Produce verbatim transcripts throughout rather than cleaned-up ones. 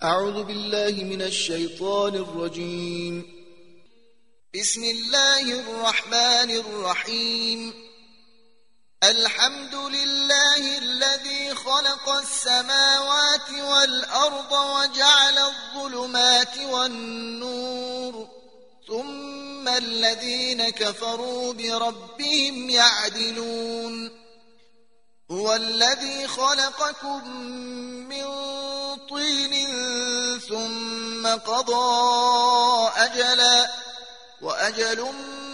أعوذ بالله من الشيطان الرجيم. بسم الله الرحمن الرحيم. الحمد لله الذي خلق السماوات والأرض وجعل الظلمات والنور، ثم الذين كفروا بربهم يعدلون. هو الذي خلقكم من طين ثم قضى أجلا وأجل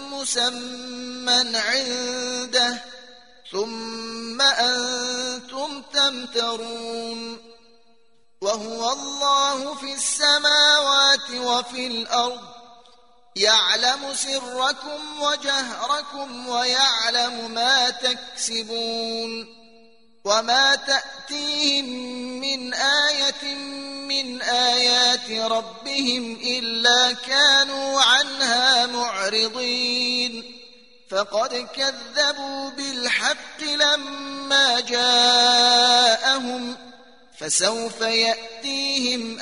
مسمى عنده ثم أنتم تمترون. وهو الله في السماوات وفي الأرض، يعلم سركم وجهركم ويعلم ما تكسبون. وما تأتيهم من آية من آيات ربهم إلا كانوا عنها معرضين. فقد كذبوا بالحق لما جاءهم، فسوف يأتيهم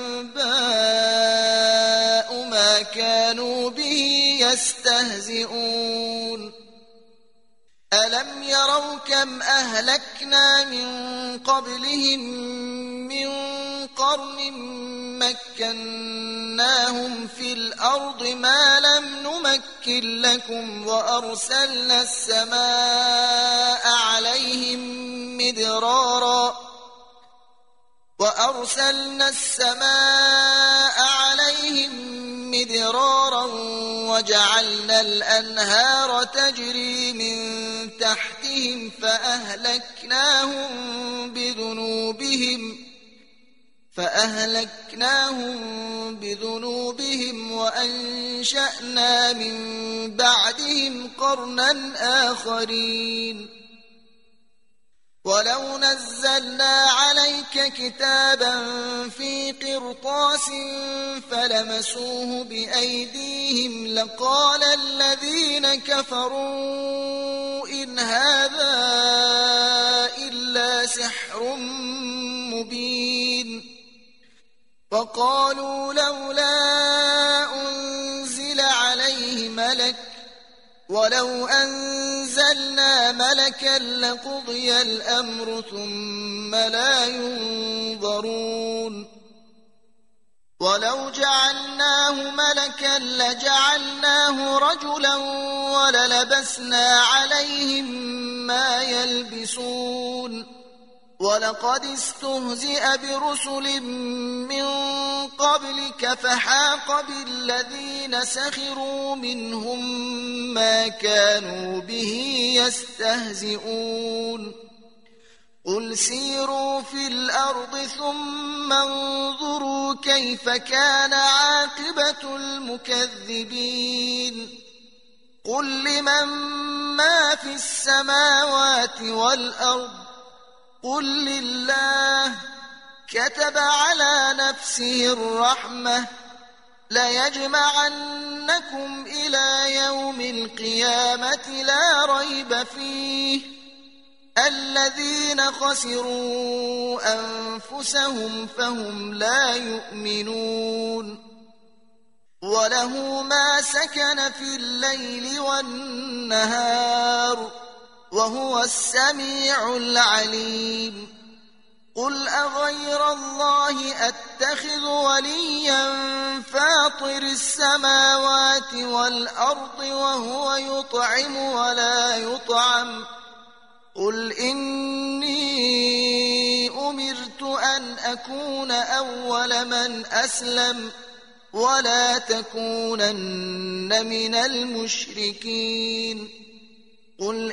أنباء ما كانوا به يستهزئون. ألم يروا كم أهلكنا من قبلهم من قرن مكناهم في الأرض ما لم نمكن لكم، وأرسلنا السماء عليهم مدرارا وأرسلنا السماء عليهم مدرارا وجعلنا الأنهار تجري من تحتهم فأهلكناهم بذنوبهم فأهلكناهم بذنوبهم وأنشأنا من بعدهم قرنا آخرين. ولو نزلنا عليك كتابا في قرطاس فلمسوه بأيديهم لقال الذين كفروا إن هذا إلا سحر مبين. وقالوا لولا أنزل عليه ملك ولو أنزلنا ملكا لقضي الأمر ثم لا ينظرون. ولو جعلناه ملكا لجعلناه رجلا وللبسنا عليهم ما يلبسون. ولقد استهزئ برسل من قبلك فحاق بالذين سخروا منهم ما كانوا به يستهزئون. قل سيروا في الأرض ثم انظروا كيف كان عاقبة المكذبين. قل لمن ما في السماوات والأرض قل لله. كتب على نفسه الرحمة ليجمعنكم إلى يوم القيامة لا ريب فيه. الذين خسروا أنفسهم فهم لا يؤمنون. وله ما سكن في الليل والنهار وهو السميع العليم. قل أغير الله أتخذ وليا فاطر السماوات والأرض وهو يطعم ولا يطعم. قل إني أمرت أن أكون أول من أسلم ولا تكونن من المشركين. قل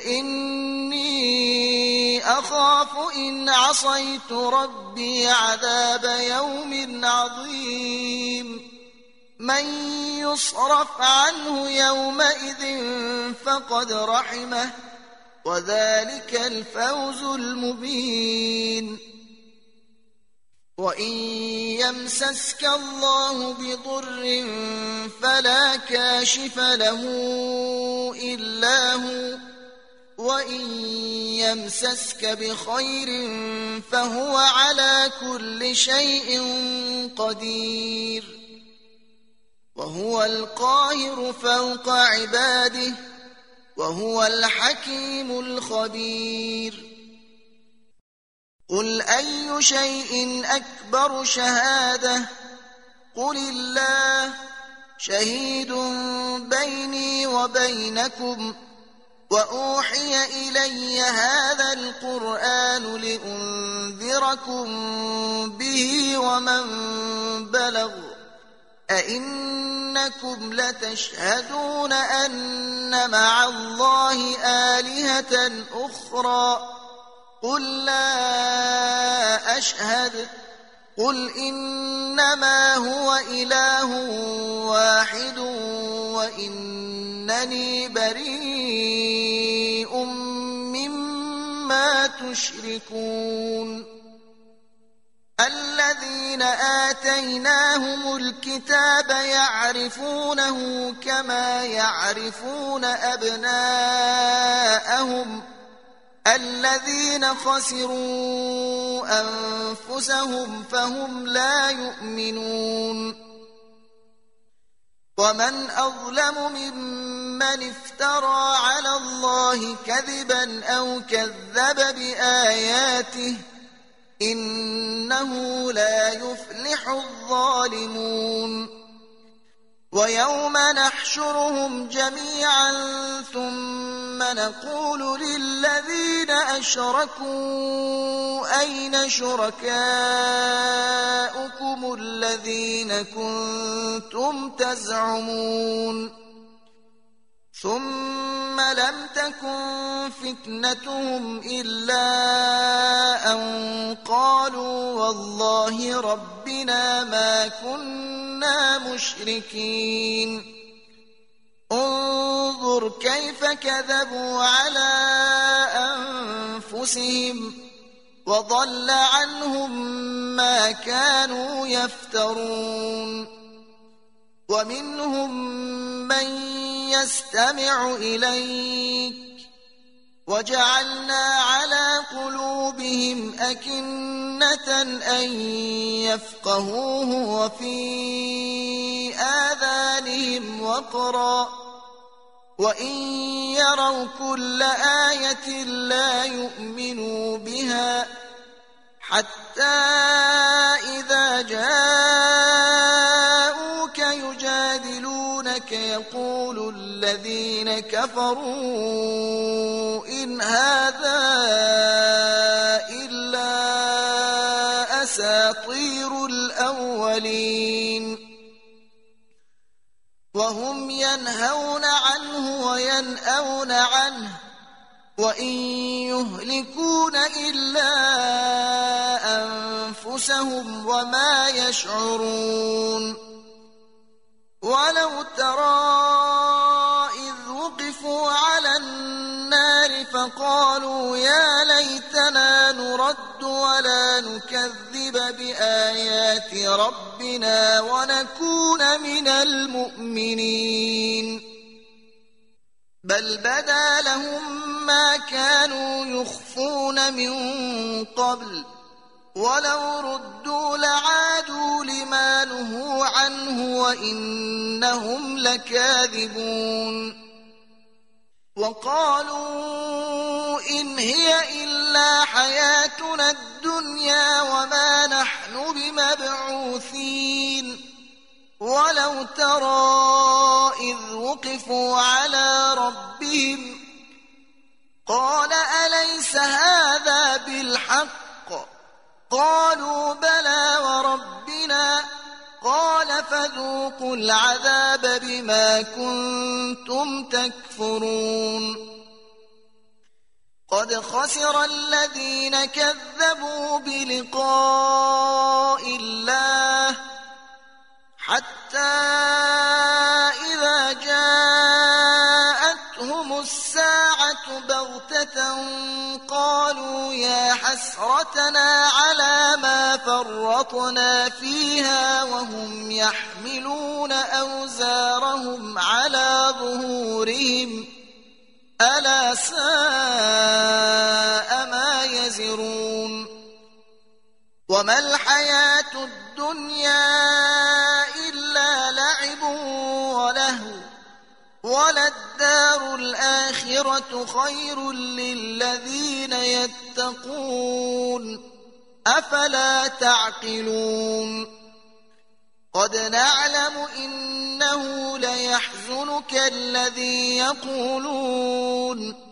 إني أخاف إن عصيت ربي عذاب يوم عظيم. من يصرف عنه يومئذ فقد رحمه وذلك الفوز المبين. وإن يمسسك الله بضر فلا كاشف له إلا هو، وإن يمسسك بخير فهو على كل شيء قدير وهو القاهر فوق عباده وهو الحكيم الخبير قل أي شيء أكبر شهادة قل الله شهيد بيني وبينكم وأوحي إلي هذا القرآن لأنذركم به ومن بلغ أئنكم لتشهدون أن مع الله آلهة أخرى قل لا أشهد قل إنما هو إله واحد وإنني بريء مما تشركون الذين آتيناهم الكتاب يعرفونه كما يعرفون أبناءهم الذين خسروا أنفسهم فهم لا يؤمنون ومن أظلم ممن افترى على الله كذبا أو كذب بآياته إنه لا يفلح الظالمون ويوم نحشرهم جميعا ثم نقول للذين أشركوا أين شركاؤكم الذين كنتم تزعمون ثم لم تكن فتنتهم إلا أن قالوا والله ربنا ما كنا مشركين انظر كيف كذبوا على أنفسهم وضل عنهم ما كانوا يفترون ومنهم من يستمع إليك وجعلنا على قلوبهم أكنة أن يفقهوه وفي آذانهم وقرا وإن يروا كل آية لا يؤمنوا بها حتى إذا جاءوك يجادلونك يقول الذين كفروا إن هذا إلا أساطير الأولين وهم ينهون عنه وينأون عنه وإن يهلكون إلا أنفسهم وما يشعرون ولو ترى إذ وقفوا على النار فقالوا يا ليتنا نرد ولا نكذب بآيات ربنا ونكون من المؤمنين بل بدا لهم ما كانوا يخفون من قبل ولو ردوا لعادوا لما نهوا عنه وإنهم لكاذبون وقالوا إن هي إلا حياتنا الدنيا وما نحن بمبعوثين ولو ترى إذ وقفوا على ربهم قال أليس هذا بالحق قالوا بلى وربنا قال فذوقوا العذاب بما كنتم تكفرون قد خسر الذين كذبوا بلقاء الله حتى إذا جاءتهم الساعة بغتة قالوا يا حسرتنا على ما فرطنا فيها وهم يحملون أوزارهم على ظهورهم ألا ساء ما يزرون وما الحياة الدنيا الدنيا إلا لعب ولهو وللدار الآخرة خير للذين يتقون أفلا تعقلون قد نعلم إنه ليحزنك الذي يقولون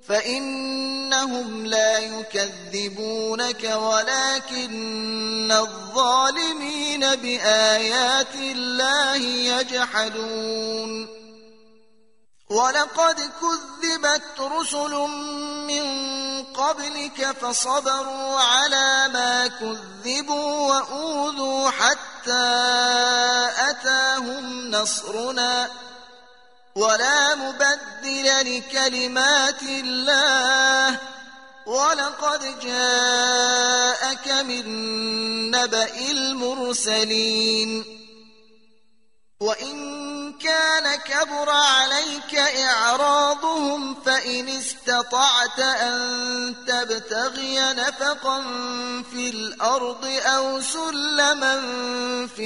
فإنهم لا يكذبونك ولكن الظالمين بآيات الله يجحدون ولقد كذبت رسل من قبلك فصبروا على ما كذبوا وأوذوا حتى أتاهم نصرنا ولا مبدل لكلمات الله ولقد جاءك من نبأ المرسلين وإن كان كبر عليك إعراضهم فإن استطعت أن تبتغي نفقا في الأرض أو سلما في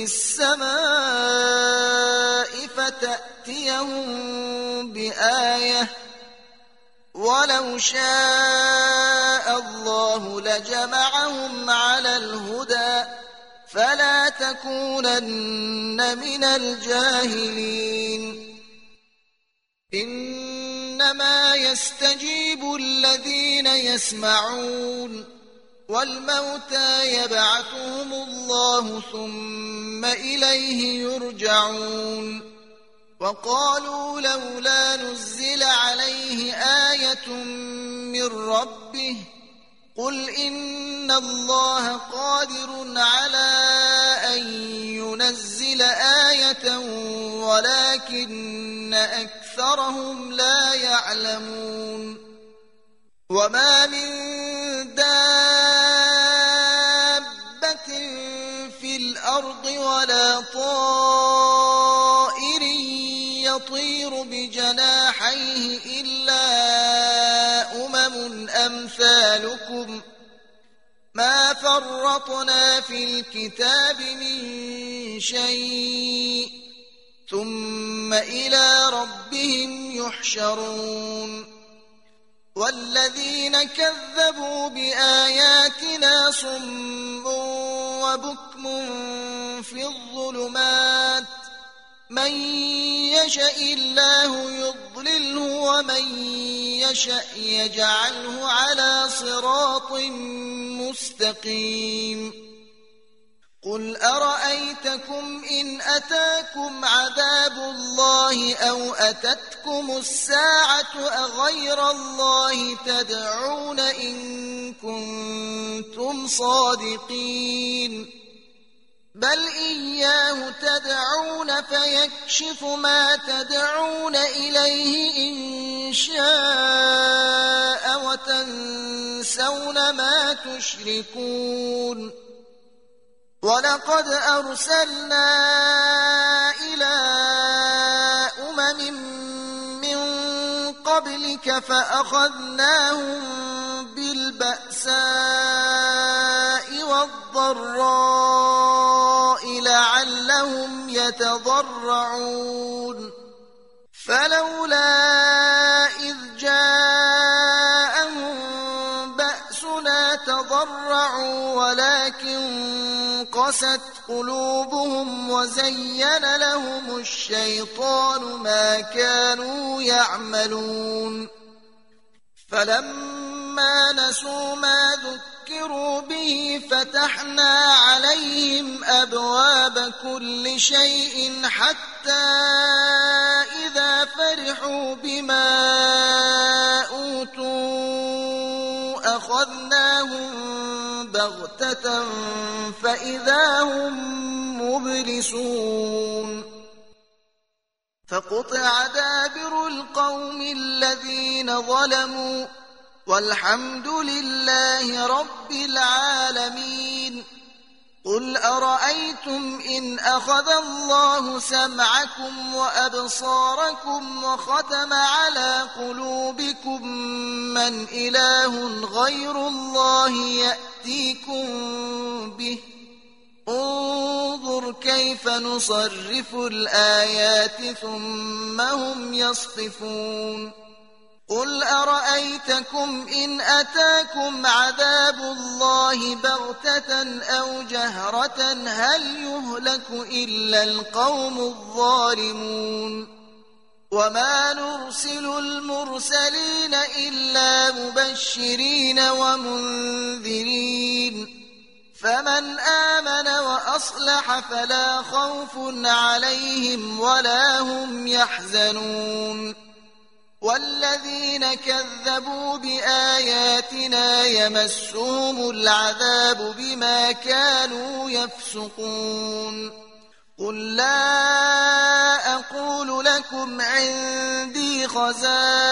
السماء فتأتيهم بآية ولو شاء الله لجمعهم على الهدى فلا تكونن من الجاهلين إنما يستجيب الذين يسمعون والموتى يبعثهم الله ثم إليه يرجعون وقالوا لولا نزل عليه آية من ربه قل إن الله قادر على أن ينزل آية ولكن أكثرهم لا يعلمون وما من دابة في الأرض ولا طائر يطير بجناحيه إلا أمم أمثالكم ما فرطنا في الكتاب من شيء ثم إلى ربهم يحشرون والذين كذبوا بآياتنا صم وبكم في الظلمات من يشاء الله يضلله ومن يشاء يجعله على صراط مستقيم قل أرأيتكم إن أتاكم عذاب الله أو أتتكم الساعة أغير الله تدعون إن كنتم صادقين بل إياه تدعون فيكشف ما تدعون إليه إن شاء وتنسون ما تشركون ولقد أرسلنا إلى أمم من قبلك فأخذناهم بالبأساء والضراء لعلهم يتضرعون فلولا إذ جاءهم بأسنا تضرعوا ولكن قست قلوبهم وزين لهم الشيطان ما كانوا يعملون فلما نسوا ما ذكروا به فتحنا عليهم أبواب كل شيء حتى إذا فرحوا بما أوتوا أخذناهم بغتة فإذا هم مبلسون فقطع دابر القوم الذين ظلموا والحمد لله رب العالمين قل أرأيتم إن أخذ الله سمعكم وأبصاركم وختم على قلوبكم من إله غير الله يأتيكم به انظر كيف نصرف الآيات ثم هم يصطفون قل أرأيتكم إن أتاكم عذاب الله بغتة أو جهرة هل يهلك إلا القوم الظالمون وما نرسل المرسلين إلا مبشرين ومنذرين فمن آمن وأصلح فلا خوف عليهم ولا هم يحزنون والذين كذبوا بآياتنا يمسهم العذاب بما كانوا يفسقون قل لا أقول لكم عندي خزائن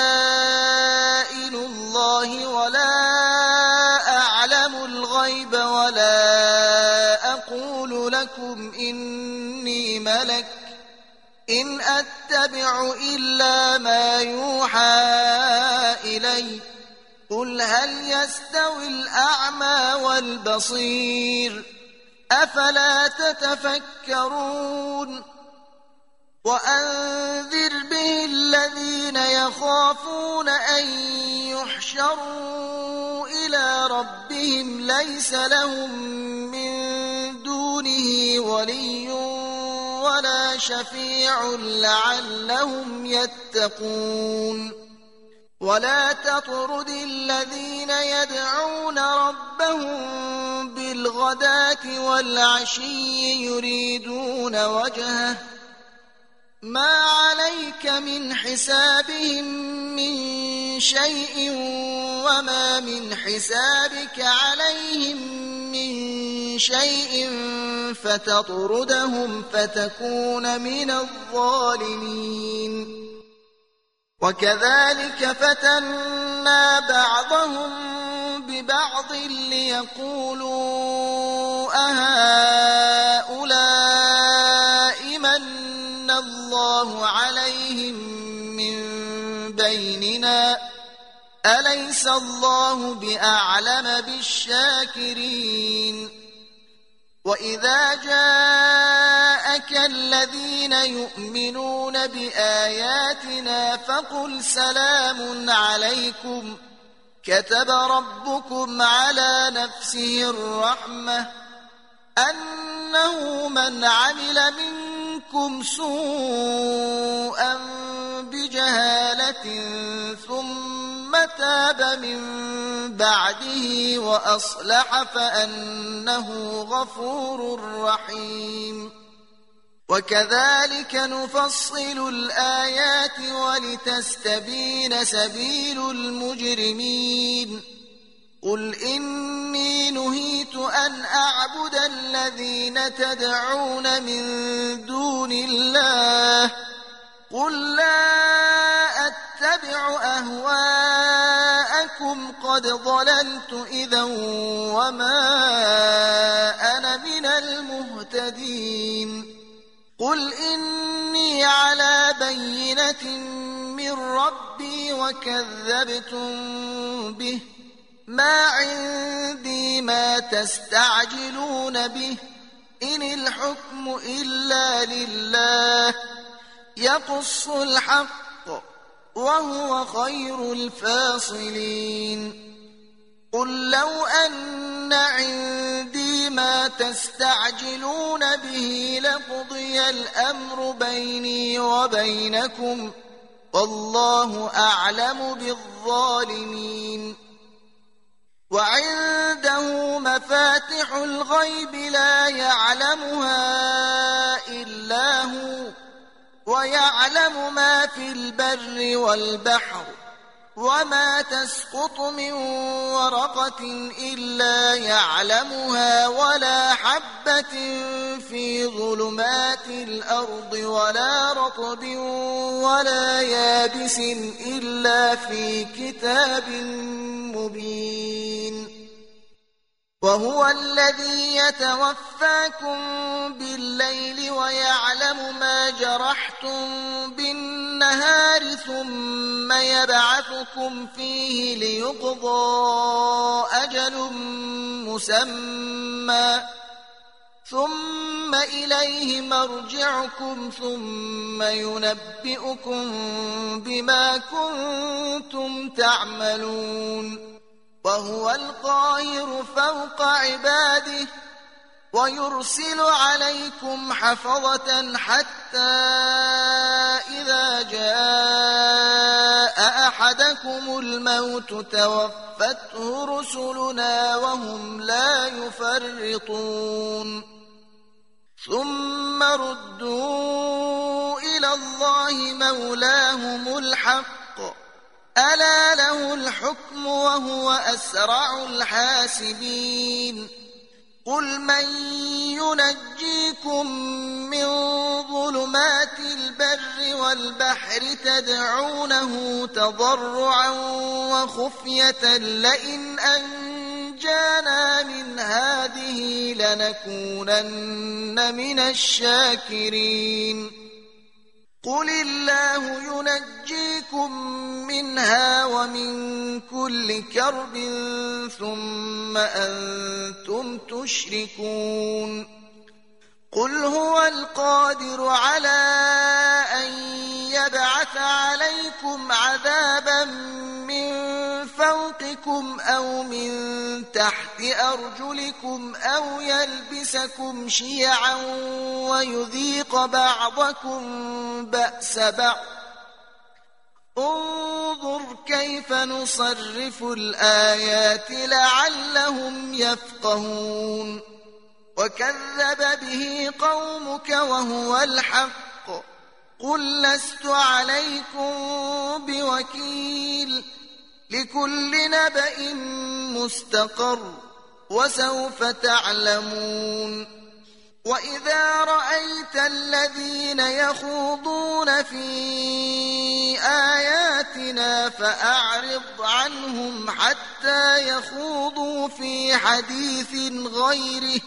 الله ولا أعلم الغيب ولا أقول لكم إني ملك إن أتبع إلا ما يوحى إلي قل هل يستوي الأعمى والبصير أفلا تتفكرون وأنذر به الذين يخافون أن يحشروا إلى ربهم ليس لهم من دونه ولي ولا شفيع لعلهم يتقون ولا تطرد الذين يدعون ربهم بالغداة والعشي يريدون وجهه ما عليك من حسابهم من شيء وما من حسابك عليهم من شيء فتطردهم فتكون من الظالمين وكذلك فتنا بعضهم ببعض ليقولوا أهؤلاء من الله عليهم من بيننا أليس الله بأعلم بالشاكرين وإذا جاءك الذين يؤمنون بآياتنا فقل سلام عليكم كتب ربكم على نفسه الرحمة أنه من عمل منكم سوءا بجهالة ثم تاب من بعده وأصلح فأنه غفور رحيم وكذلك نفصل الآيات ولتستبين سبيل المجرمين قل إني نهيت أن أعبد الذين تدعون من دون الله قل لا أتبع أهواءكم قد ضللت إذا وما أنا من المهتدين قل إني على بينة من ربي وكذبتم به ما عندي ما تستعجلون به إن الحكم إلا لله يقص الحق وهو خير الفاصلين قل لو أن عندي ما تستعجلون به لقضي الأمر بيني وبينكم والله أعلم بالظالمين وعنده مفاتح الغيب لا يعلمها إلا هو ويعلم ما في البر والبحر وما تسقط من ورقة إلا يعلمها ولا حبة في ظلمات الأرض ولا رطب ولا يابس إلا في كتاب مبين وهو الذي يتوفاكم بالليل ويعلم ما جرحتم بالنهار ثم يبعثكم فيه ليقضى أجل مسمى ثم إليه مرجعكم ثم ينبئكم بما كنتم تعملون وهو القاهر فوق عباده ويرسل عليكم حفظة حتى إذا جاء أحدكم الموت توفته رسلنا وهم لا يفرطون ثم ردوا إلى الله مولاهم الحق ألا له الحكم وهو أسرع الحاسبين قل من ينجيكم من ظلمات البر والبحر تدعونه تضرعا وخفية لئن أنجانا من هذه لنكونن من الشاكرين قل الله ينجيكم منها ومن كل كرب ثم أنتم تشركون قل هو القادر على أن يبعث عليكم عذابا من فوقكم أو من تحت أرجلكم أو يلبسكم شيعا ويذيق بعضكم بأس بعض انظر كيف نصرف الآيات لعلهم يفقهون وكذب به قومك وهو الحق قل لست عليكم بوكيل لكل نبأ مستقر وسوف تعلمون وإذا رأيت الذين يخوضون في آياتنا فأعرض عنهم حتى يخوضوا في حديث غيره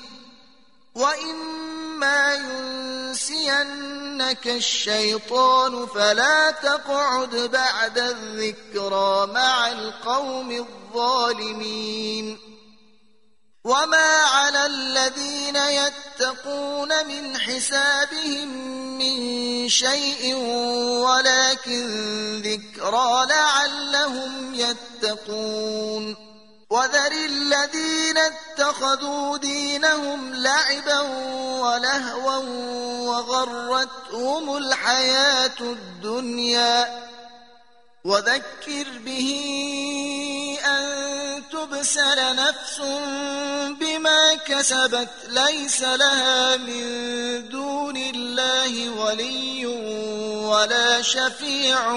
وإما ينسينك الشيطان فلا تقعد بعد الذكرى مع القوم الظالمين وما على الذين يتقون من حسابهم من شيء ولكن ذكرى لعلهم يتقون وذر الذين اتخذوا دينهم لعبا ولهوا وغرتهم الحياة الدنيا وذكر به أن تبسل نفس بما كسبت ليس لها من دون الله ولي ولا شفيع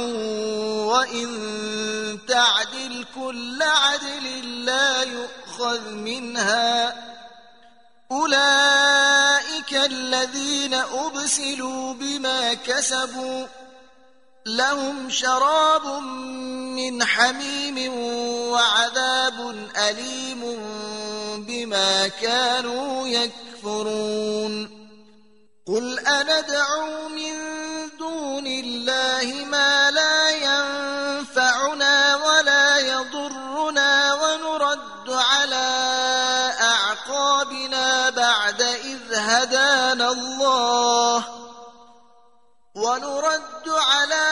وإن تعدل كل عدل لا يؤخذ منها أولئك الذين أبسلوا بما كسبوا لهم شراب من حميم وعذاب أليم بما كانوا يكفرون قل أندعو من دون الله ما لا ينفعنا ولا يضرنا ونرد على أعقابنا بعد إذ هدانا الله ونرد على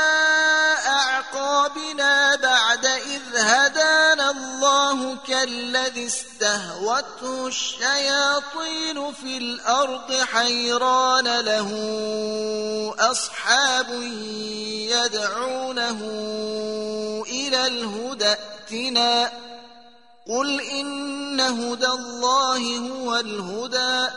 أعقابنا بعد إذ هدانا الله كالذي استهوته الشياطين في الأرض حيران له أصحاب يدعونه إلى الهدى ائتنا قل إن هدى الله هو الهدى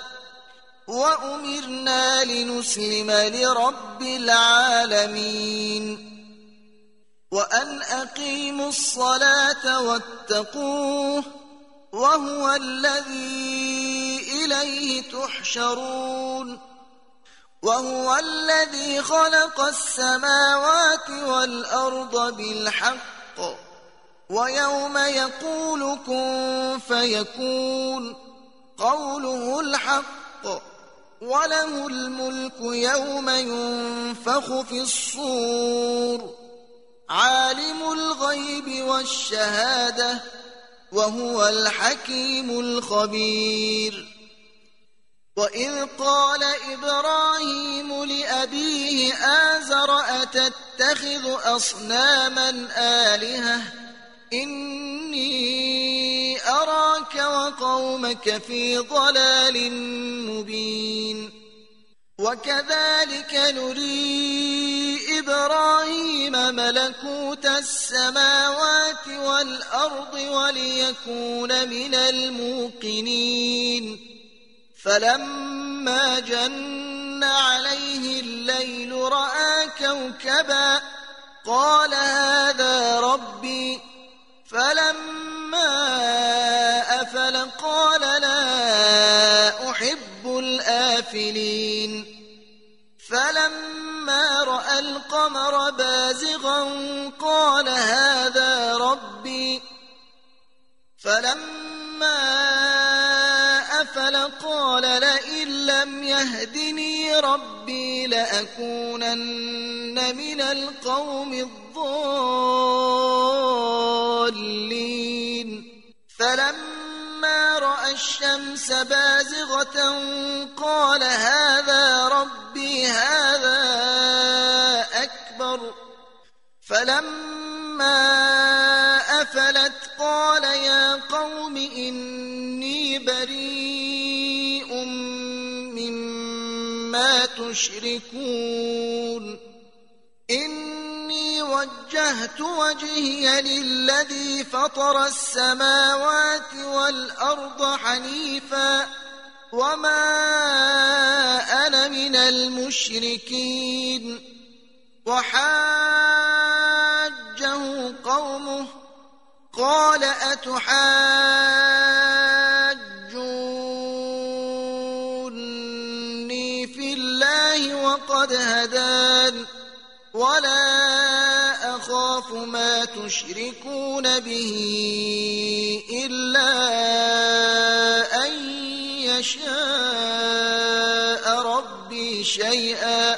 وأمرنا لنسلم لرب العالمين وأن أقيموا الصلاة واتقوه وهو الذي إليه تحشرون وهو الذي خلق السماوات والأرض بالحق ويوم يقول كن فيكون قوله الحق وله الملك يوم ينفخ في الصور عالم الغيب والشهادة وهو الحكيم الخبير وإذ قال إبراهيم لأبيه آزر أتتخذ أصناما آلهة إني أراك وقومك في ضلال مبين وكذلك نري إبراهيم ملكوت السماوات والأرض وليكون من الموقنين فلما جن عليه الليل رأى كوكبا قال هذا ربي فلما أفل قال لا أحب الآفلين فلما رأى القمر بازغا قال هذا ربي فلما أفل قال لئن لم يهدني ربي لأكونن من القوم الضالين فلما رأى الشمس بازغة قال هذا ربي هذا أكبر فلما أفلت قال يا قوم إني بريء مما تشركون إني وجهت وجهي للذي فطر السماوات والأرض حنيفا وما أنا من المشركين وحاجه قومه قال أتحاجوني في الله وقد هدان ولا أخاف ما تشركون به إلا أن يشاء ربي شيئا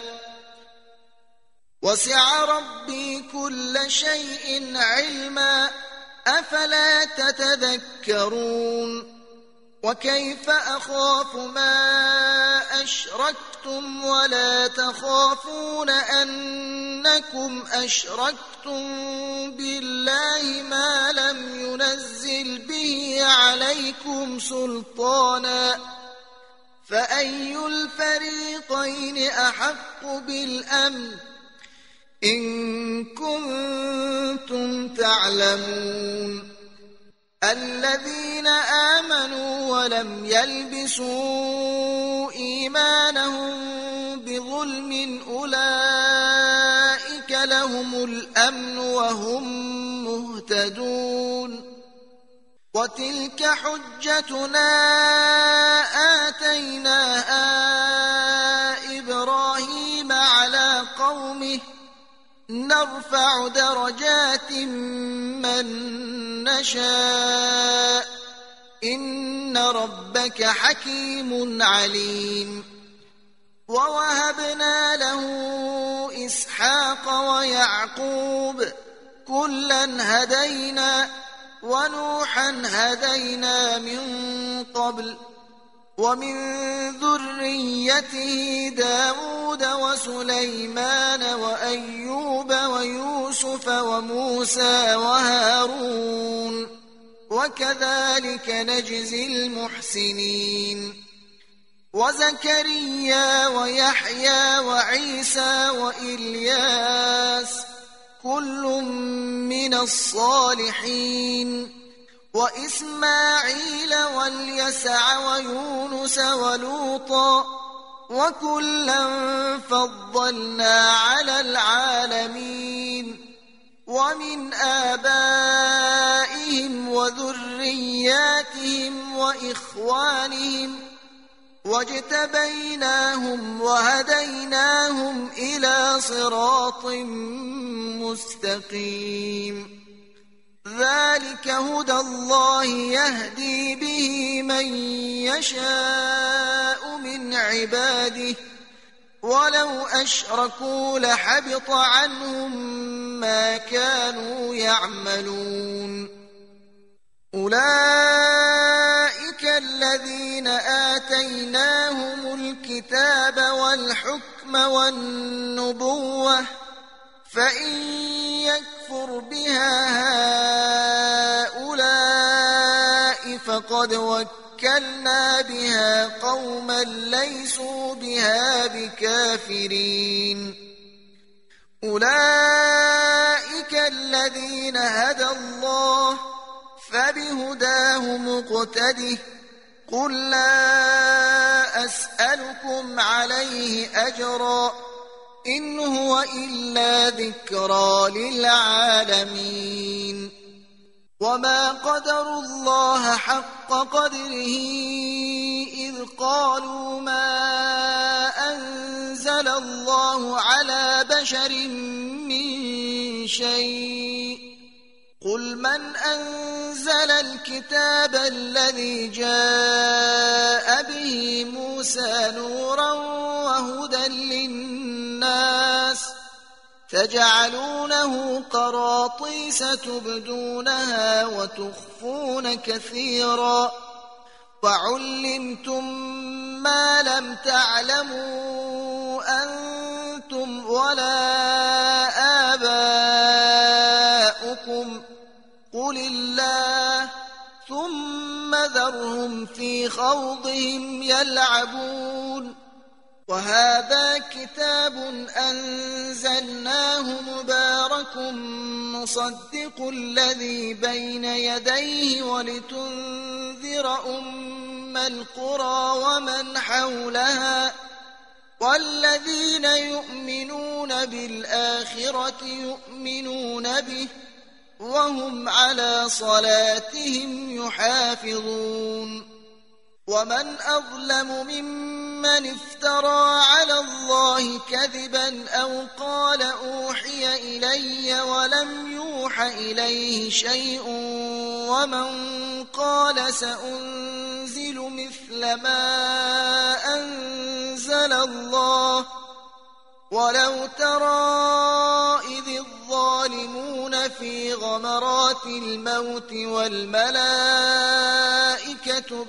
وسع ربي كل شيء علما أفلا تتذكرون وكيف أخاف ما أشركتم ولا تخافون أنكم أشركتم بالله ما لم ينزل به عليكم سلطانا فأي الفريقين أحق بالأمن إن كنتم تعلمون الذين آمنوا ولم يلبسوا إيمانهم بظلم أولئك لهم الأمن وهم مهتدون وتلك حجتنا آتيناها إبراهيم على قومه نرفع درجات من نشاء إن ربك حكيم عليم ووهبنا له إسحاق ويعقوب كلا هدينا ونوحا هدينا من قبل ومن ذريته داود وسليمان وأيوب ويوسف وموسى وهارون وكذلك نجزي المحسنين وزكريا ويحيى وعيسى وإلياس كل من الصالحين وإسماعيل واليسع ويونس ولوطا وكلا فضلنا على العالمين ومن آبائهم وذرياتهم وإخوانهم واجتبيناهم وهديناهم إلى صراط مستقيم ذلك هدى الله يهدي به من يشاء من عباده ولو أشركوا لحبط عنهم ما كانوا يعملون أولئك الذين آتيناهم الكتاب والحكم والنبوة فإن يكفر بها هؤلاء فقد وكلنا بها قوما ليسوا بها بكافرين أولئك الذين هدى الله فبهداه مقتده قل لا أسألكم عليه أجرا إن هو إلا ذكرى للعالمين وما قدروا الله حق قدره إذ قالوا ما أنزل الله على بشر من شيء قل من أنزل الكتاب الذي جاء به موسى نورا وهدى للناس تجعلونه قراطيس تبدونها وتخفون كثيرا وعلمتم ما لم تعلموا أنتم ولا آباؤكم قل الله ثم ذرهم في خوضهم يلعبون وهذا كتاب أنزلناه مبارك مصدق الذي بين يديه ولتنذر أم القرى ومن حولها والذين يؤمنون بالآخرة يؤمنون به وهم على صلاتهم يحافظون ومن أظلم ممن افترى على الله كذبا أو قال أوحي إلي ولم يوح إليه شيء ومن قال سأنزل مثل ما أنزل الله ولو ترى إذ الظالمون في غمرات الموت والملائكة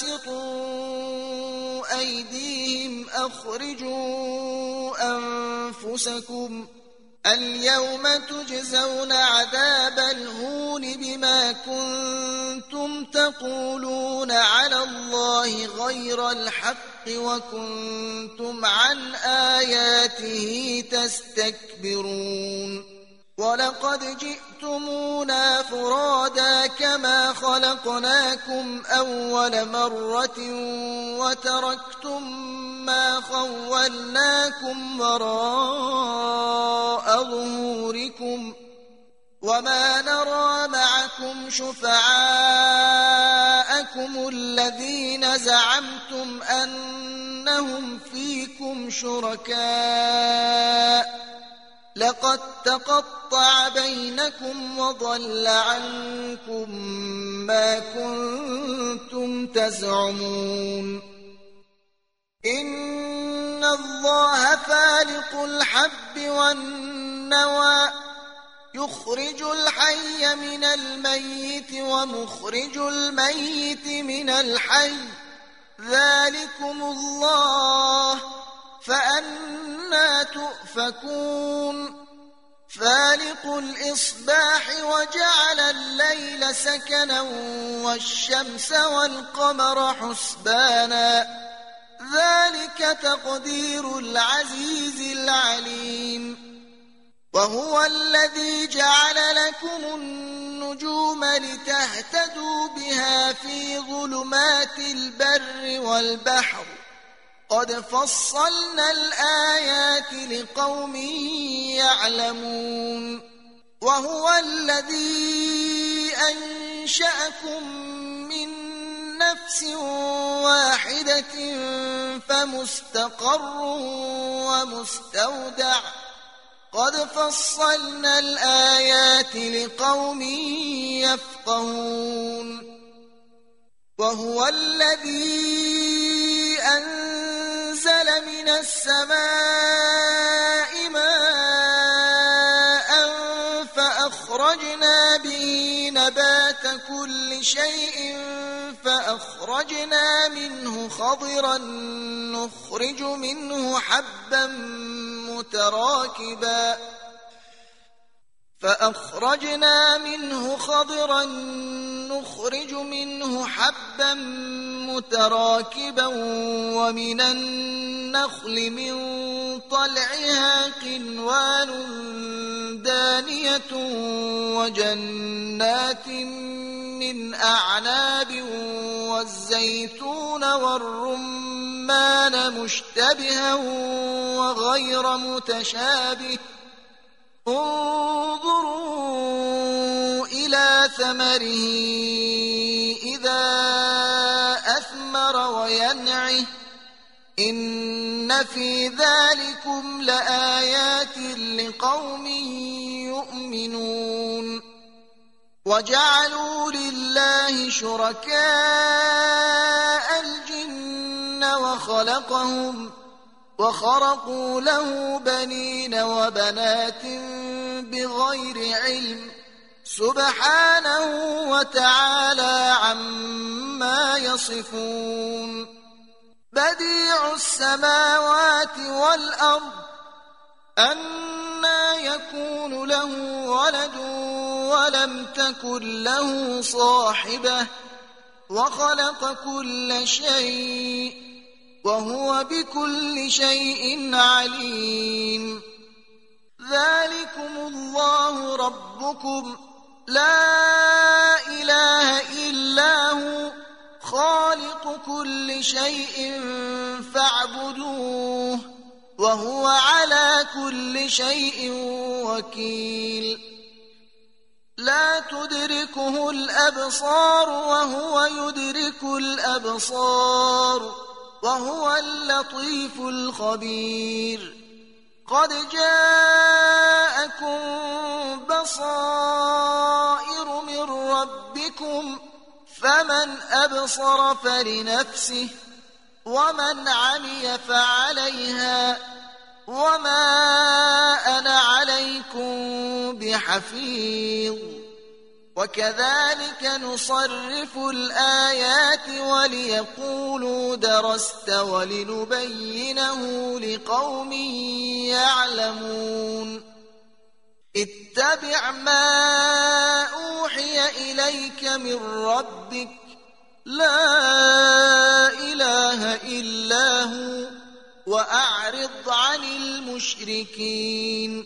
باسطوا أيديهم أخرجوا أنفسكم اليوم تجزون عذاب الهون بما كنتم تقولون على الله غير الحق وكنتم عن آياته تستكبرون ولقد جئتمونا فرادا كما خلقناكم أول مرة وتركتم ما خولناكم وراء ظهوركم وما نرى معكم شفعاءكم الذين زعمتم أنهم فيكم شركاء لقد تقطع بينكم وضل عنكم ما كنتم تزعمون إن الله فالق الحب والنوى يخرج الحي من الميت ومخرج الميت من الحي ذلكم الله فأنى تؤفكون فالق الإصباح وجعل الليل سكنا والشمس والقمر حسبانا ذلك تقدير العزيز العليم وهو الذي جعل لكم النجوم لتهتدوا بها في ظلمات البر والبحر قد فصلنا الآيات لقوم يعلمون وهو الذي أنشأكم من نفس واحدة فمستقر ومستودع قد فصلنا الآيات لقوم يفقهون وهو الذي أنزل من السماء ماء فأخرجنا به نبات كل شيء فأخرجنا منه خضرا نخرج منه حبا متراكبا فأخرجنا منه خضرا نخرج منه حبا متراكبا ومن النخل من طلعها قنوان دانية وجنات من أعناب والزيتون والرمان مشتبها وغير متشابه انظروا إلى ثمره إذا أثمر وينعه إن في ذلكم لآيات لقوم يؤمنون وجعلوا لله شركاء الجن وخلقهم وخرقوا له بنين وبنات بغير علم سبحانه وتعالى عما يصفون بديع السماوات والأرض أنى يكون له ولد ولم تكن له صاحبة وخلق كل شيء وهو بكل شيء عليم ذلكم الله ربكم لا إله إلا هو خالق كل شيء فاعبدوه وهو على كل شيء وكيل لا تدركه الأبصار وهو يدرك الأبصار وهو اللطيف الخبير قد جاءكم بصائر من ربكم فمن أبصر فلنفسه ومن عمي فعليها وما أنا عليكم بحفيظ وكذلك نصرف الآيات وليقولوا درست ولنبينه لقوم يعلمون اتبع ما أوحي إليك من ربك لا إله إلا هو وأعرض عن المشركين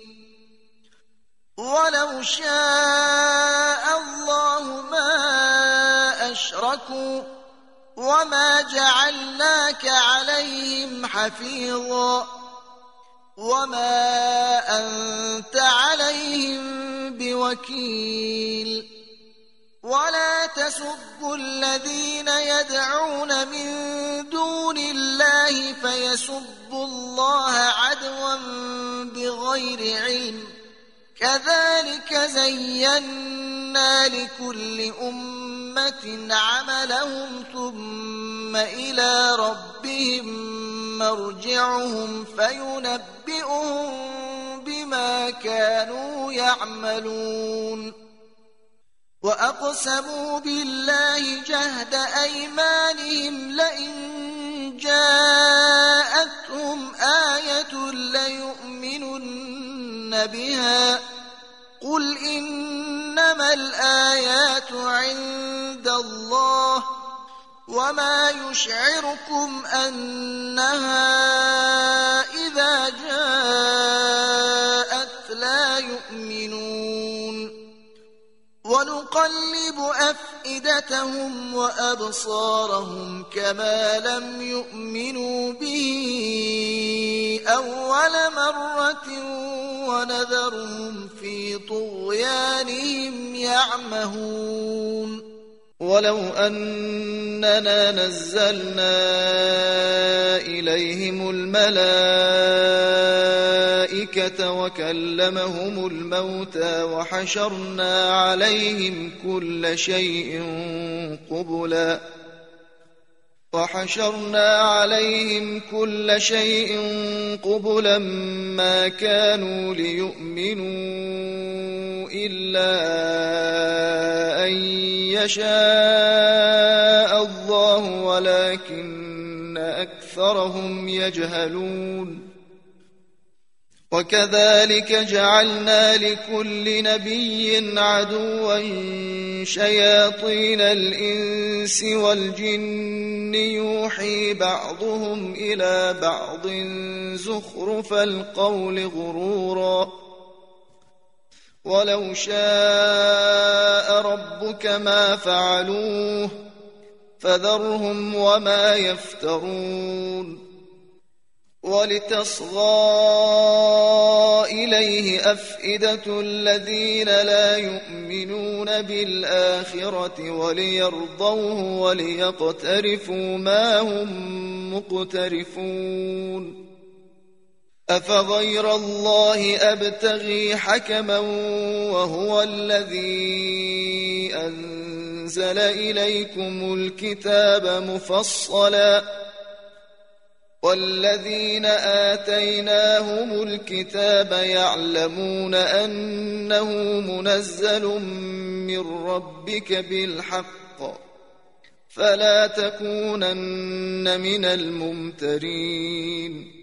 ولو شاء الله ما أشركوا وما جعلناك عليهم حفيظا وما أنت عليهم بوكيل ولا تسبوا الذين يدعون من دون الله فيسبوا الله عدوا بغير علم كذلك زينا لكل أمة عملهم ثم إلى ربهم مرجعهم فينبئهم بما كانوا يعملون وأقسموا بالله جهد أيمانهم لئن جاءتهم آية ليؤمنن بها قل إنما الآيات عند الله وما يشعركم أنها إذا جاءت لا يؤمنون ونقلب أفئدتهم وأبصارهم كما لم يؤمنوا به أول مرة ونذرهم في طغيانهم يعمهون ولو أننا نزلنا إليهم الملائكة وكلمهم الموتى وحشرنا عليهم كل شيء قبلا وحشرنا عليهم كل شيء قبلا ما كانوا ليؤمنوا إلا أن يشاء الله ولكن أكثرهم يجهلون وكذلك جعلنا لكل نبي عدوا شياطين الإنس والجن يوحي بعضهم إلى بعض زخرف القول غرورا ولو شاء ربك ما فعلوه فذرهم وما يفترون ولتصغى إليه أفئدة الذين لا يؤمنون بالآخرة وليرضوه وليقترفوا ما هم مقترفون أفغير الله أبتغي حكما وهو الذي أنزل إليكم الكتاب مفصلا والذين آتيناهم الكتاب يعلمون أنه منزل من ربك بالحق فلا تكونن من الممترين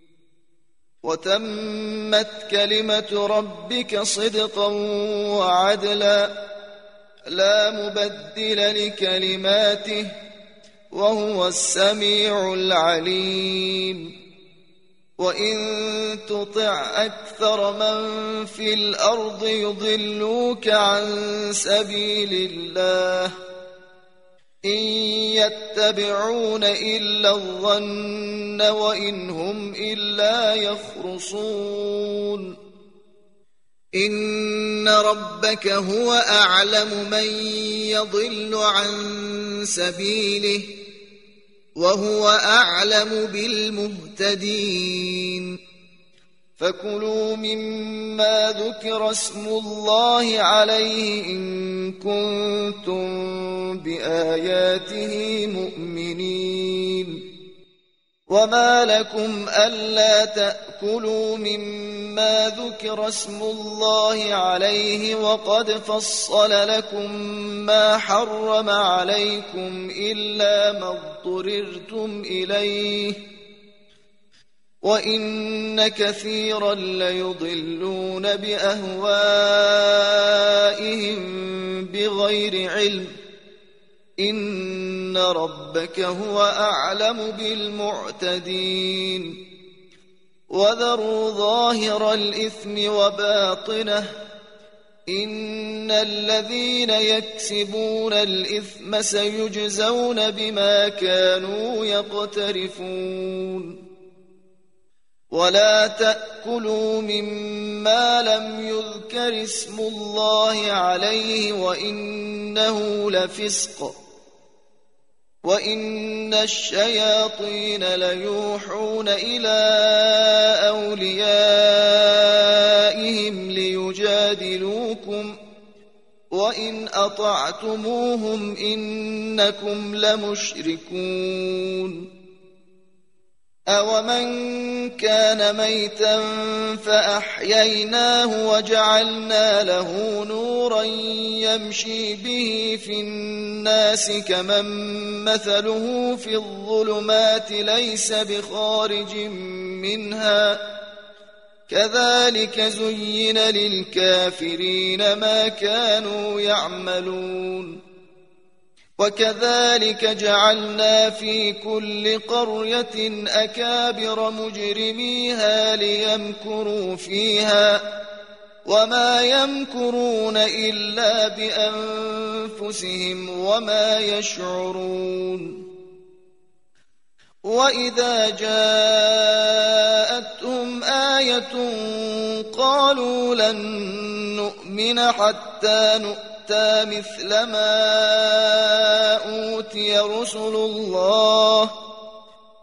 وتمت كلمة ربك صدقا وعدلا لا مبدل لكلماته وهو السميع العليم وإن تطع أكثر من في الأرض يضلوك عن سبيل الله إن يتبعون إلا الظن وإن هم إلا يخرصون إن ربك هو أعلم من يضل عن سبيله وهو أعلم بالمهتدين فكلوا مما ذكر اسم الله عليه إن كنتم بآياته مؤمنين وما لكم ألا تأكلوا مما ذكر اسم الله عليه وقد فصل لكم ما حرم عليكم إلا ما اضطررتم إليه وإن كثيرا ليضلون بأهوائهم بغير علم إن ربك هو أعلم بالمعتدين وذروا ظاهر الإثم وباطنه إن الذين يكسبون الإثم سيجزون بما كانوا يقترفون ولا تأكلوا مما لم يذكر اسم الله عليه وإنه لفسق وإن الشياطين ليوحون إلى أوليائهم ليجادلوكم وإن أطعتموهم إنكم لمشركون أومن كان ميتا فأحييناه وجعلنا له نورا يمشي به في الناس كمن مثله في الظلمات ليس بخارج منها كذلك زين للكافرين ما كانوا يعملون وكذلك جعلنا في كل قرية أكابر مجرميها ليمكروا فيها وما يمكرون إلا بأنفسهم وما يشعرون وإذا جاءتهم آية قالوا لن نؤمن حتى نؤمن مثل ما أوتي رسل الله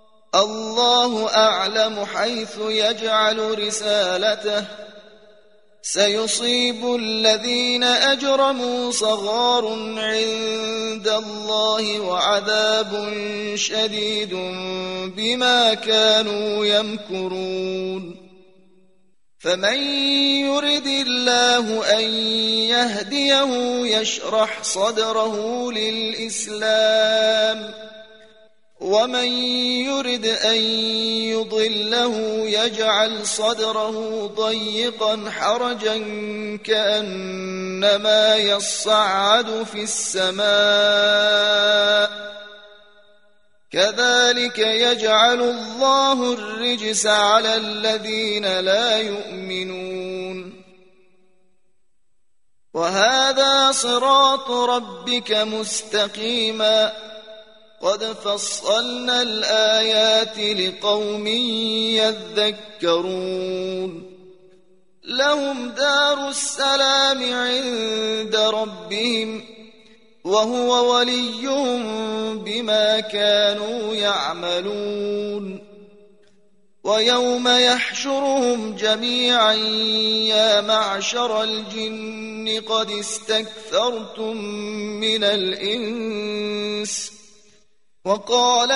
الله أعلم حيث يجعل رسالته سيصيب الذين أجرموا صغار عند الله وعذاب شديد بما كانوا يمكرون فمن يرد الله أن يهديه يشرح صدره للإسلام ومن يرد أن يضله يجعل صدره ضيقا حرجا كأنما يصعد في السماء كذلك يجعل الله الرجس على الذين لا يؤمنون وهذا صراط ربك مستقيما قد فصلنا الآيات لقوم يذكرون لهم دار السلام عند ربهم وهو وليهم بما كانوا يعملون ويوم يحشرهم جميعا يا معشر الجن قد استكثرتم من الإنس وقال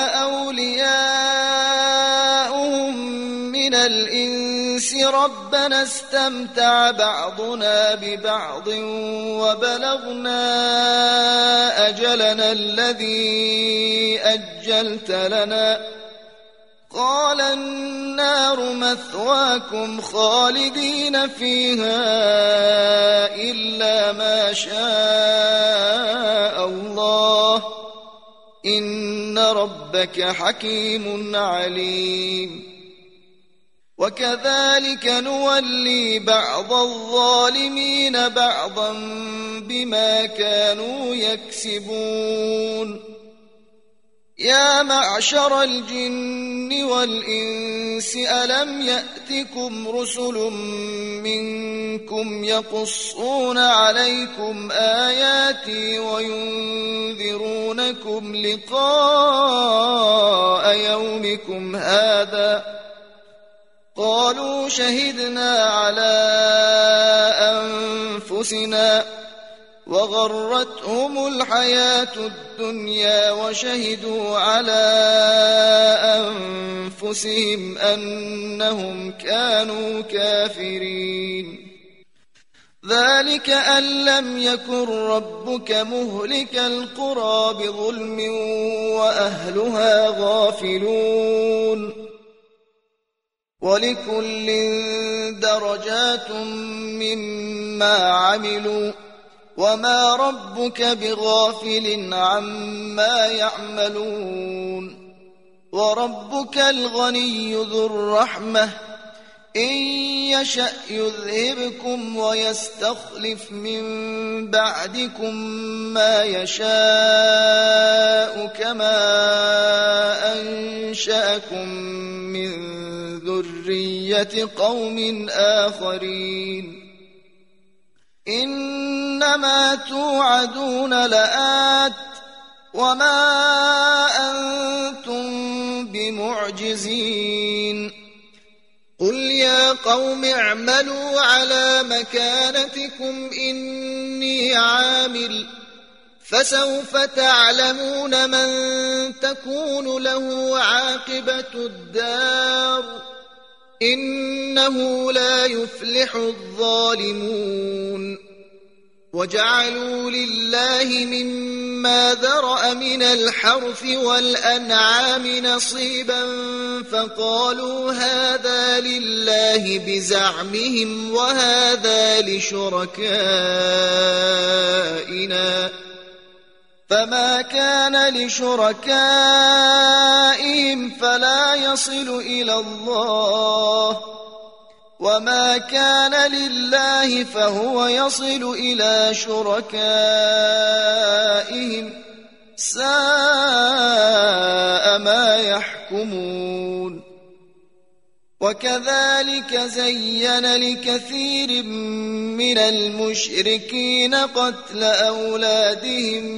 أولياؤهم من الإنس ربنا استمتع بعضنا ببعض وبلغنا أجلنا الذي أجلت لنا قال النار مثواكم خالدين فيها إلا ما شاء الله إن ربك حكيم عليم وكذلك نولي بعض الظالمين بعضا بما كانوا يكسبون يا معشر الجن والإنس ألم يأتكم رسل منكم يقصون عليكم آياتي وينذرونكم لقاء يومكم هذا قالوا شهدنا على أنفسنا وغرتهم الحياة الدنيا وشهدوا على أنفسهم أنهم كانوا كافرين ذلك أن لم يكن ربك مهلك القرى بظلم وأهلها غافلون ولكل درجات مما عملوا وما ربك بغافل عما يعملون وربك الغني ذو الرحمة إن يشأ يذهبكم ويستخلف من بعدكم ما يشاء كما أنشأكم من ذرية قوم آخرين إنما توعدون لآت وما أنتم بمعجزين قل يا قوم اعملوا على مكانتكم إني عامل فسوف تعلمون من تكون له عاقبة الدار إنه لا يفلح الظالمون وجعلوا لله مما ذرأ من الحرث والأنعام نصيبا فقالوا هذا لله بزعمهم وهذا لشركائنا فما كان لشركائهم فلا يصل إلى الله وما كان لله فهو يصل إلى شركائهم ساء ما يحكمون وكذلك زين لكثير من المشركين قتل أولادهم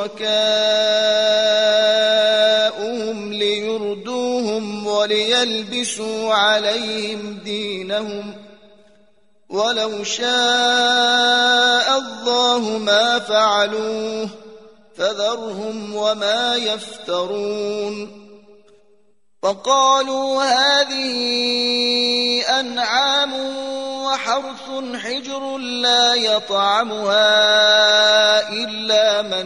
شركاؤهم ليردوهم وليلبسوا عليهم دينهم ولو شاء الله ما فعلوه فذرهم وما يفترون وقالوا هذه أنعام وحرث حجر لا يطعمها إلا من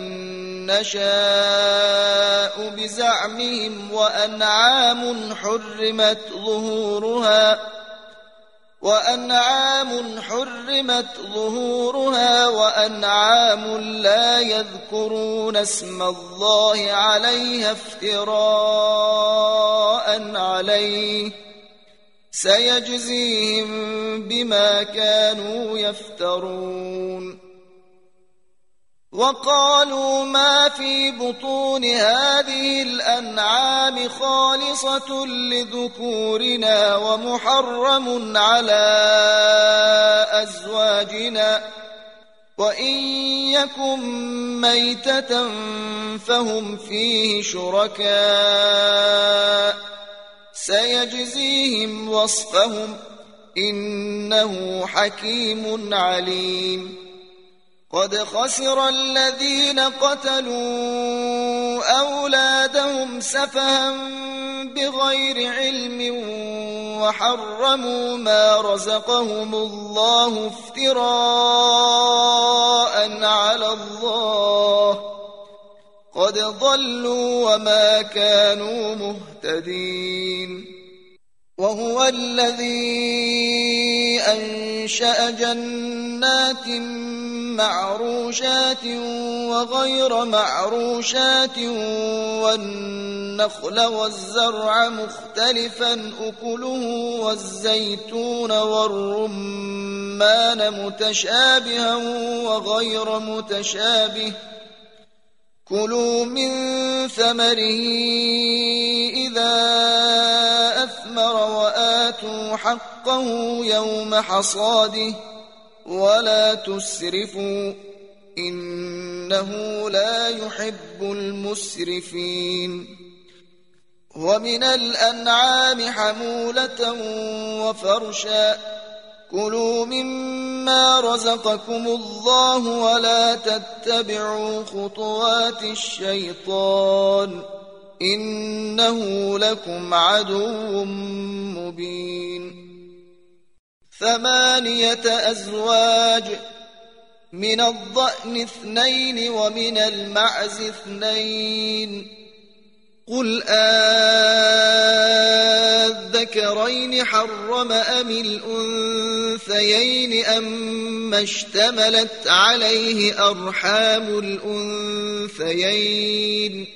نشاء بزعمهم وأنعام حرمت ظهورها وأنعام حرمت ظهورها وأنعام لا يذكرون اسم الله عليها افتراء عليه سيجزيهم بما كانوا يفترون وقالوا ما في بطون هذه الأنعام خالصة لذكورنا ومحرم على أزواجنا وإن يكن ميتة فهم فيه شركاء سيجزيهم وصفهم إنه حكيم عليم قد خسر الذين قتلوا أولادهم سفها بغير علم وحرموا ما رزقهم الله افتراء على الله قد ضلوا وما كانوا مهتدين وهو الذي أنشأ جنات معروشات وغير معروشات والنخل والزرع مختلفا أكله والزيتون والرمان متشابها وغير متشابه كلوا من ثمره إذا أثمر وآتوا حقه يوم حصاده ولا تسرفوا إنه لا يحب المسرفين ومن الأنعام حمولة وفرشا كلوا مما رزقكم الله ولا تتبعوا خطوات الشيطان إنه لكم عدو مبين ثمانية أزواج من الضأن اثنين ومن المعز اثنين قل آذكرين حرم أم الأنثيين أما اشتملت عليه أرحام الأنثيين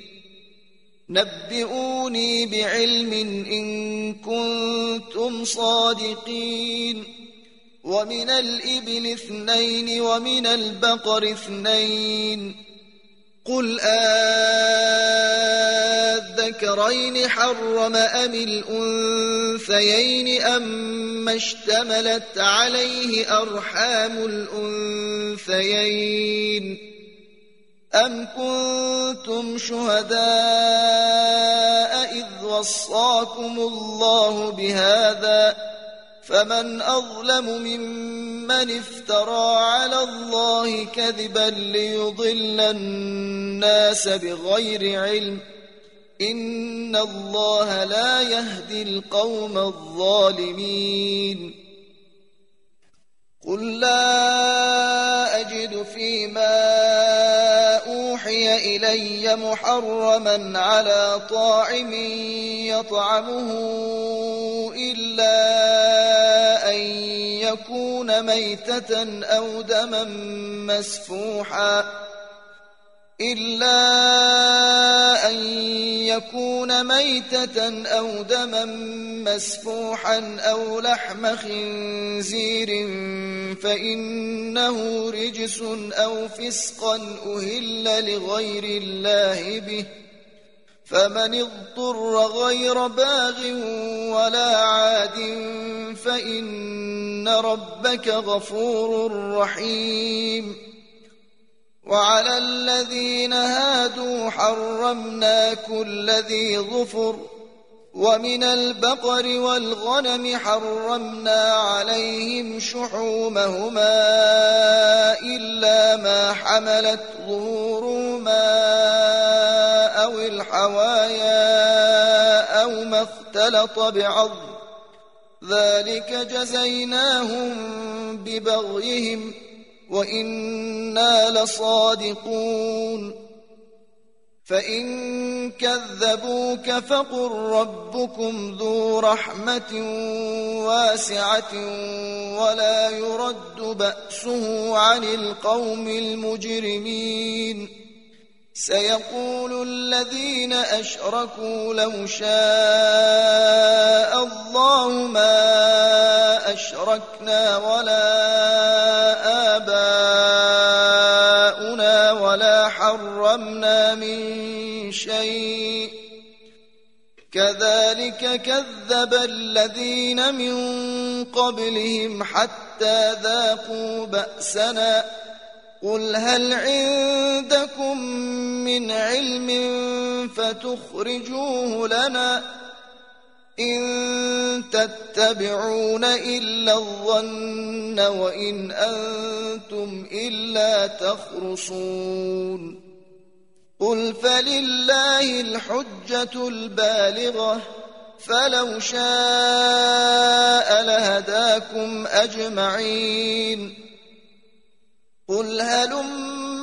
نبئوني بعلم إن كنتم صادقين ومن الإبل اثنين ومن البقر اثنين قل آذكرين حرم أم الأنثيين أما اشتملت عليه أرحام الأنثيين أم كنتم شهداء إذ وصاكم الله بهذا فمن أظلم ممن افترى على الله كذبا ليضل الناس بغير علم إن الله لا يهدي القوم الظالمين قل لا أجد فيما أوحي إلي محرما على طاعم يطعمه إلا أن يكون ميتة أو دما مسفوحا إلا أن يكون ميتة أو دما مسفوحا أو لحم خنزير فإنه رجس أو فسقا أهل لغير الله به فمن اضطر غير باغ ولا عاد فإن ربك غفور رحيم وعلى الذين هادوا حرمنا كل ذي ظفر ومن البقر والغنم حرمنا عليهم شحومهما إلا ما حملت ظهورهما أو الحوايا أو ما اختلط بعظم ذلك جزيناهم ببغيهم وإنا لصادقون فإن كذبوك فقل ربكم ذو رحمة واسعة ولا يرد بأسه عن القوم المجرمين سيقول الذين أشركوا لو شاء الله ما أشركنا ولا آباؤنا ولا حرمنا من شيء كذلك كذب الذين من قبلهم حتى ذاقوا بأسنا قل هل عندكم من علم فتخرجوه لنا إن تتبعون إلا الظن وإن أنتم إلا تخرصون قل فلله الحجة البالغة فلو شاء لهداكم أجمعين قل هلم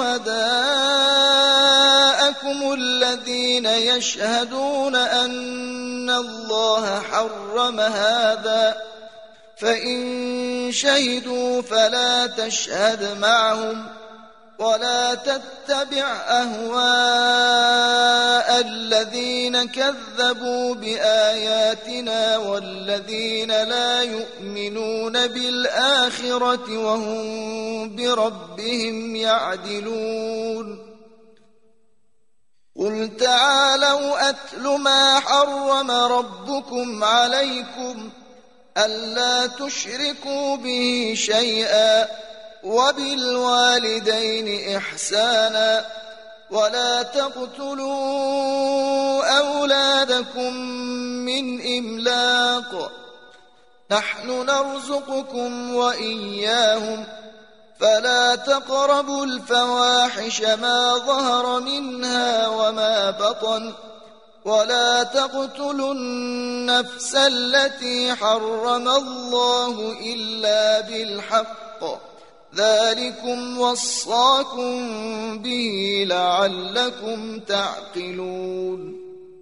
شهداءكم الذين يشهدون أن الله حرم هذا فإن شهدوا فلا تشهد معهم ولا تتبع أهواء الذين كذبوا بآياتنا والذين لا يؤمنون بالآخرة وهم بربهم يعدلون قل تعالوا أتل ما حرم ربكم عليكم ألا تشركوا به شيئا وبالوالدين إحسانا ولا تقتلوا أولادكم من إملاق نحن نرزقكم وإياهم فلا تقربوا الفواحش ما ظهر منها وما بطن ولا تقتلوا النفس التي حرم الله إلا بالحق ذلكم وصاكم به لعلكم تعقلون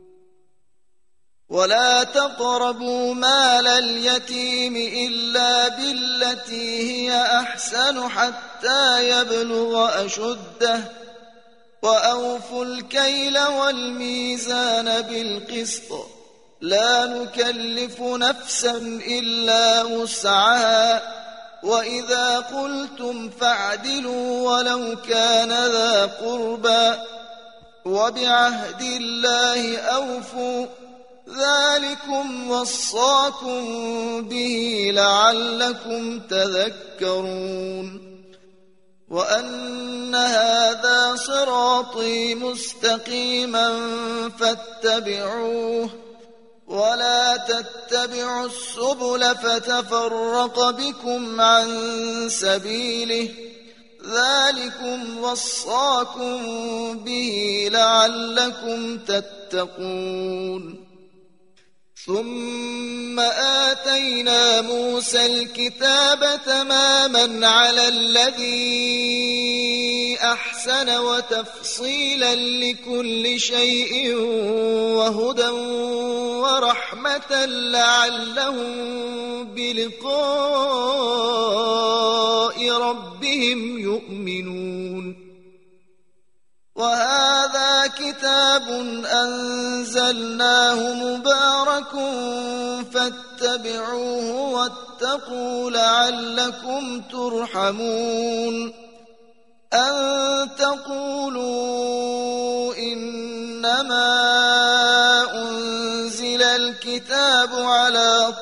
ولا تقربوا مال اليتيم إلا بالتي هي أحسن حتى يبلغ أشده وأوفوا الكيل والميزان بالقسط لا نكلف نفسا إلا وسعها وإذا قلتم فاعدلوا ولو كان ذا قربى وبعهد الله أوفوا ذلكم وصاكم به لعلكم تذكرون وأن هذا صراطي مستقيما فاتبعوه ولا تتبعوا السبل فتفرق بكم عن سبيله ذلكم وصاكم به لعلكم تتقون ثم آتينا موسى الكتاب تماما على الذي أحسن وتفصيلا لكل شيء وهدى ورحمة لعلهم بلقاء ربهم يؤمنون وهذا كتاب أنزلناه مبارك فاتبعوه واتقوا لعلكم ترحمون أن تقولوا إنما أنزل الكتاب على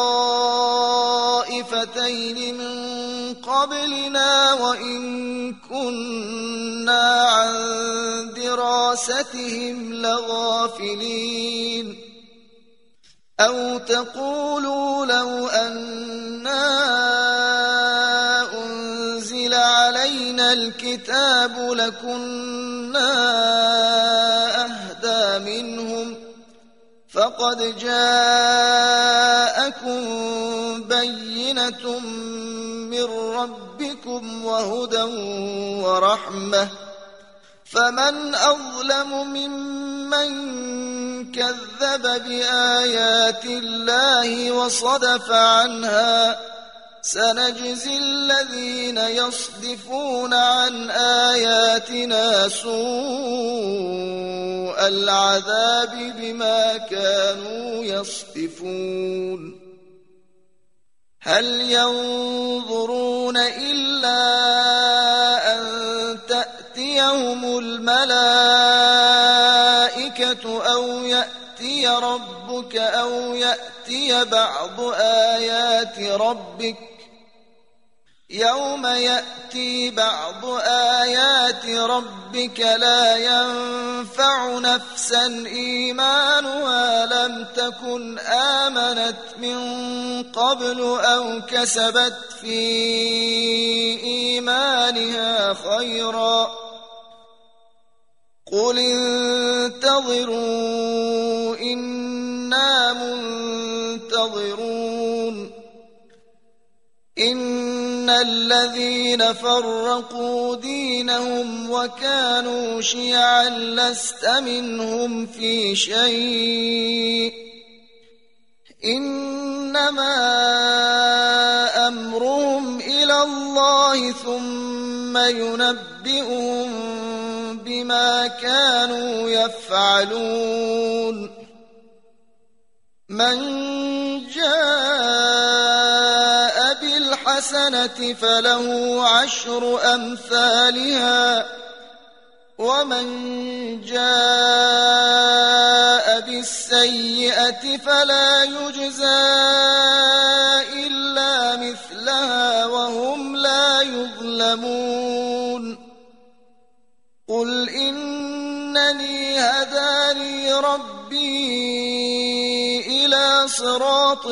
طائفتين من قبلنا وإن كنا عن دراستهم لغافلين أو تقولوا لو أنا أنزل علينا الكتاب لكنا أهدى منهم فقد جاءكم بينة من ربكم وهدى ورحمة فمن أظلم ممن كذب بآيات الله وصدف عنها سنجزي الذين يصدفون عن آياتنا سوء العذاب بما كانوا يصدفون هل ينظرون إلا أن تأتيهم الملائكة أو يأتي ربك أو يأتي بعض آيات ربك يوم يأتي بعض آيات ربك لا ينفع نفسا إيمانها لم تكن آمنت من قبل أو كسبت في إيمانها خيرا قل انتظروا إنا منتظرون إن الذين فرقوا دينهم وكانوا شيعا لست منهم في شيء إنما أمرهم إلى الله ثم ينبئهم بما كانوا يفعلون من جاء بالحسنة فله عشر أمثالها ومن جاء بالسيئة فلا يجزى إلا مثلها وهم لا يظلمون قل إنني هداني ربي إلى صراط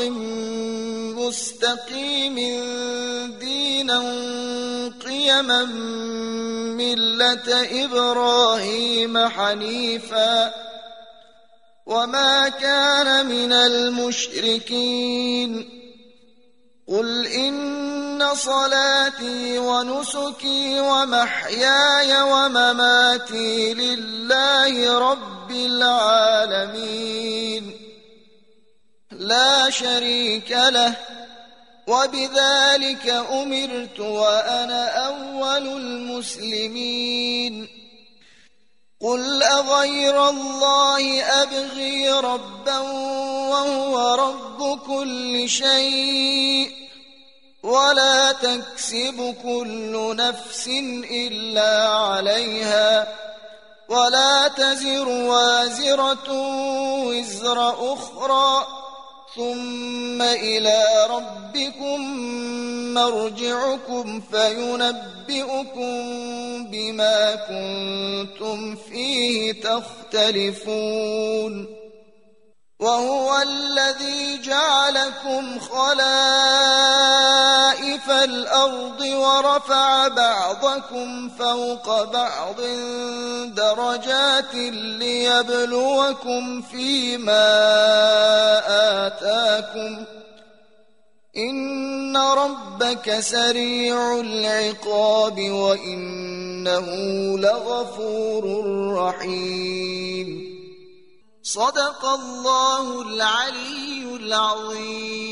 مستقيم دينا قيما ملة إبراهيم حنيفا وما كان من المشركين قل إن صلاتي ونسكي ومحياي ومماتي لله رب العالمين لا شريك له وبذلك أمرت وأنا أول المسلمين قل أغير الله أبغي ربا وهو رب كل شيء ولا تكسب كل نفس إلا عليها ولا تزر وازرة وزر أخرى ثم إلى ربكم مرجعكم فينبئكم بما كنتم فيه تختلفون وهو الذي جعلكم خلائف الأرض ورفع بعضكم فوق بعض درجات ليبلوكم فيما آتاكم إن ربك سريع العقاب وإنه لغفور رحيم صدق الله العلي العظيم.